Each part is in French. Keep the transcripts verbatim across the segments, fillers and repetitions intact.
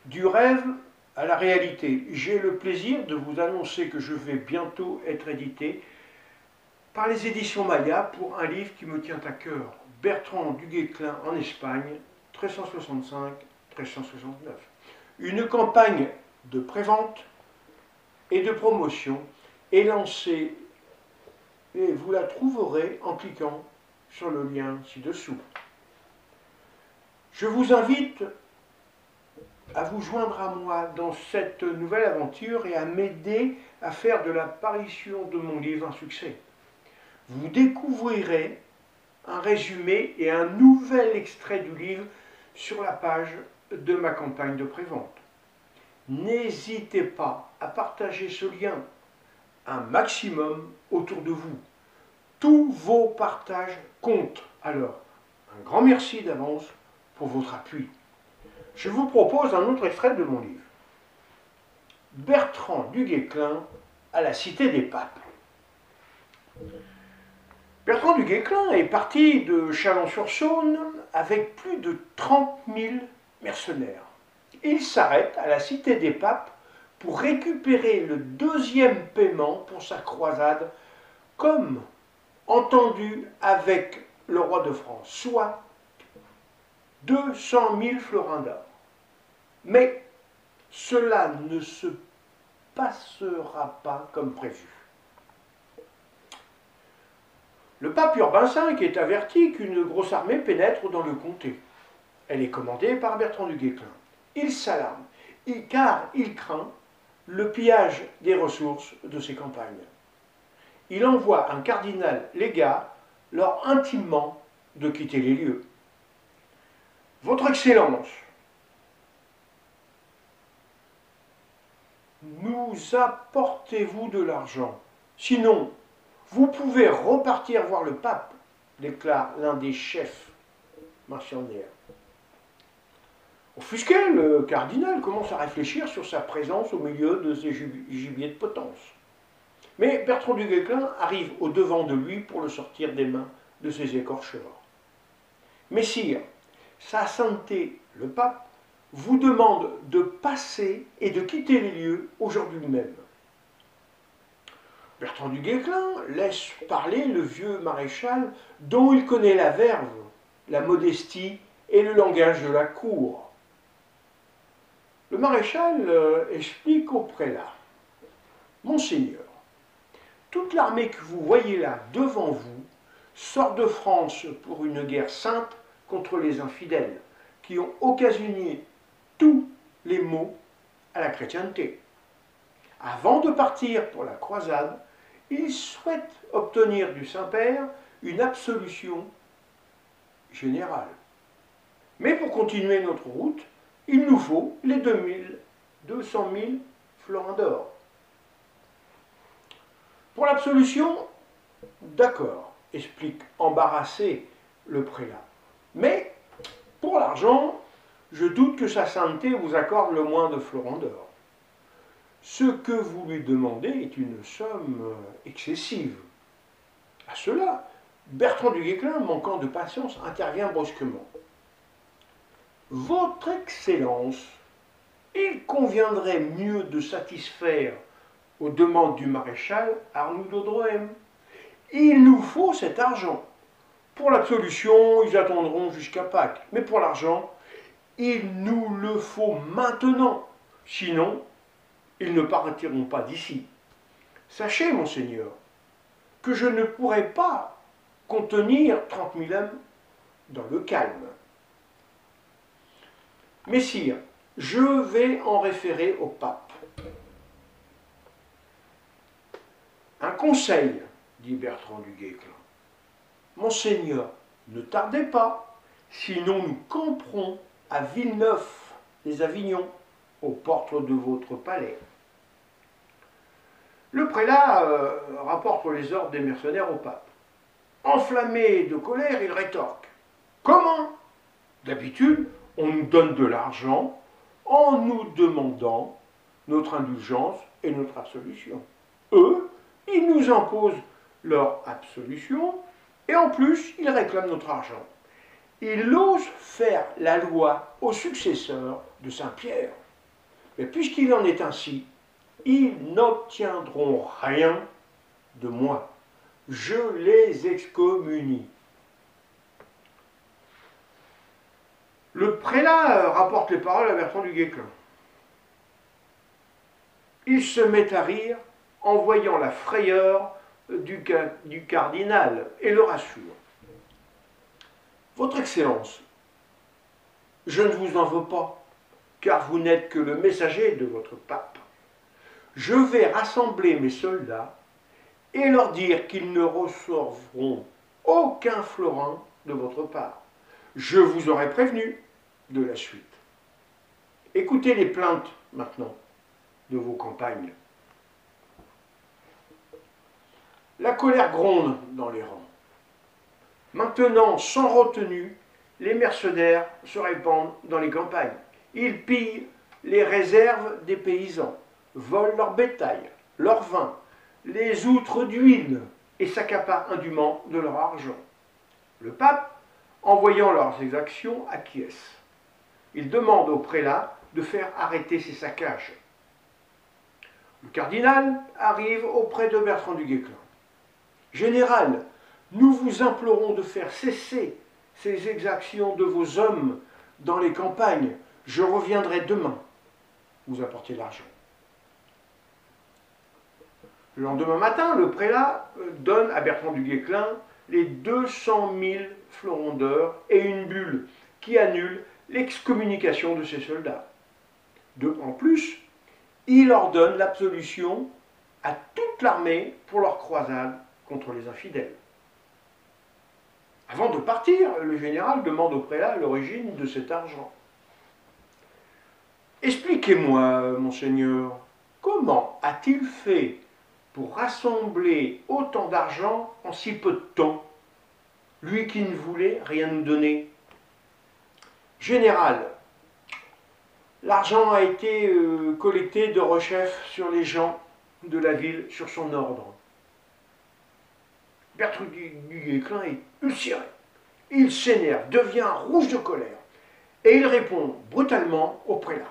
Du rêve à la réalité. J'ai le plaisir de vous annoncer que je vais bientôt être édité par les éditions Maya pour un livre qui me tient à cœur. Bertrand du Guesclin en Espagne, mille trois cent soixante-cinq à mille trois cent soixante-neuf. Une campagne de prévente et de promotion est lancée et vous la trouverez en cliquant sur le lien ci-dessous. Je vous invite à vous joindre à moi dans cette nouvelle aventure et à m'aider à faire de l'apparition de mon livre un succès. Vous découvrirez un résumé et un nouvel extrait du livre sur la page de ma campagne de prévente. N'hésitez pas à partager ce lien un maximum autour de vous. Tous vos partages comptent. Alors, un grand merci d'avance pour votre appui. Je vous propose un autre extrait de mon livre. Bertrand du Guesclin à la Cité des Papes. Bertrand du Guesclin est parti de Chalon-sur-Saône avec plus de trente mille mercenaires. Il s'arrête à la Cité des Papes pour récupérer le deuxième paiement pour sa croisade, comme entendu avec le roi de France, soit deux cent mille florins d'or. Mais cela ne se passera pas comme prévu. Le pape Urbain cinq est averti qu'une grosse armée pénètre dans le comté. Elle est commandée par Bertrand du Guesclin. Il s'alarme, car il craint le pillage des ressources de ses campagnes. Il envoie un cardinal légat leur intimement de quitter les lieux. Votre Excellence, nous apportez-vous de l'argent? Sinon, vous pouvez repartir voir le pape, déclare l'un des chefs mercenaires. Offusqué, le cardinal commence à réfléchir sur sa présence au milieu de ces gibiers de potence. Mais Bertrand du Guesclin arrive au-devant de lui pour le sortir des mains de ses écorcheurs. Messire, sa sainteté, le pape, vous demande de passer et de quitter les lieux aujourd'hui même. Bertrand du Guesclin laisse parler le vieux maréchal dont il connaît la verve, la modestie et le langage de la cour. Le maréchal euh, explique au prélat: Monseigneur, toute l'armée que vous voyez là devant vous sort de France pour une guerre sainte contre les infidèles qui ont occasionné tous les maux à la chrétienté. Avant de partir pour la croisade, ils souhaitent obtenir du Saint-Père une absolution générale. Mais pour continuer notre route, il nous faut les deux cent mille florins d'or. Pour l'absolution, d'accord, explique embarrassé le prélat. Mais pour l'argent, je doute que sa sainteté vous accorde le moins de florins d'or. Ce que vous lui demandez est une somme excessive. À cela, Bertrand du Guesclin, manquant de patience, intervient brusquement. Votre Excellence, il conviendrait mieux de satisfaire aux demandes du maréchal Arnould d'Audrehem. Il nous faut cet argent. Pour l'absolution, ils attendront jusqu'à Pâques. Mais pour l'argent, il nous le faut maintenant. Sinon, ils ne partiront pas d'ici. Sachez, monseigneur, que je ne pourrai pas contenir trente mille hommes dans le calme. Messire, je vais en référer au pape. Un conseil, dit Bertrand du Guesclin. Monseigneur, ne tardez pas, sinon nous camperons à Villeneuve les Avignons, aux portes de votre palais. Le prélat euh, rapporte les ordres des mercenaires au pape. Enflammé de colère, il rétorque. Comment? D'habitude, on nous donne de l'argent en nous demandant notre indulgence et notre absolution. Eux, ils nous imposent leur absolution et en plus, ils réclament notre argent. Ils osent faire la loi aux successeurs de Saint-Pierre. Mais puisqu'il en est ainsi, ils n'obtiendront rien de moi. Je les excommunie. Le prélat rapporte les paroles à Bertrand du Guesclin. Il se met à rire en voyant la frayeur du, du cardinal et le rassure. Votre Excellence, je ne vous en veux pas, car vous n'êtes que le messager de votre pape. Je vais rassembler mes soldats et leur dire qu'ils ne recevront aucun florin de votre part. Je vous aurai prévenu de la suite. Écoutez les plaintes maintenant de vos campagnes. La colère gronde dans les rangs. Maintenant, sans retenue, les mercenaires se répandent dans les campagnes. Ils pillent les réserves des paysans, volent leur bétail, leur vin, les outres d'huile et s'accaparent indûment de leur argent. Le pape, en voyant leurs exactions, acquiesce. Il demande au prélat de faire arrêter ces saccages. Le cardinal arrive auprès de Bertrand du Guesclin. « Général, nous vous implorons de faire cesser ces exactions de vos hommes dans les campagnes. Je reviendrai demain vous apporter l'argent. » Le lendemain matin, le prélat donne à Bertrand du Guesclin les deux cent mille florins d'or et une bulle qui annule l'excommunication de ses soldats. De, en plus, il ordonne l'absolution à toute l'armée pour leur croisade contre les infidèles. Avant de partir, le général demande au prélat l'origine de cet argent. « Expliquez-moi, monseigneur, comment a-t-il fait pour rassembler autant d'argent en si peu de temps, lui qui ne voulait rien nous donner? » « Général, l'argent a été euh, collecté de rechef sur les gens de la ville sur son ordre. » Bertrand du Guesclin est ulcéré. Il s'énerve, devient rouge de colère, et il répond brutalement au prélat.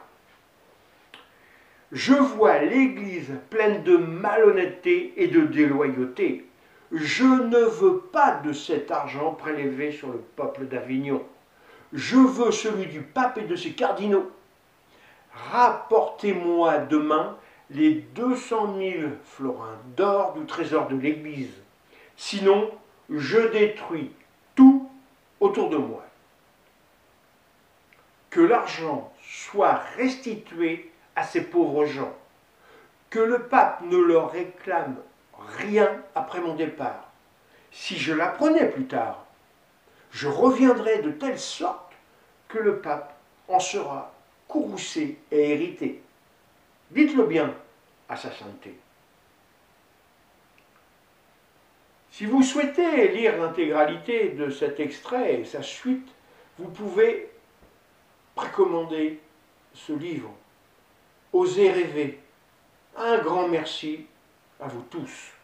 « Je vois l'Église pleine de malhonnêteté et de déloyauté. Je ne veux pas de cet argent prélevé sur le peuple d'Avignon. Je veux celui du pape et de ses cardinaux. Rapportez-moi demain les deux cent mille florins d'or du trésor de l'Église. Sinon, je détruis tout autour de moi. Que l'argent soit restitué à ces pauvres gens. Que le pape ne leur réclame rien après mon départ. Si je l'apprenais plus tard, je reviendrai de telle sorte que le pape en sera courroucé et irrité. Dites-le bien à sa sainteté. » Si vous souhaitez lire l'intégralité de cet extrait et sa suite, vous pouvez précommander ce livre. Osez rêver. Un grand merci à vous tous.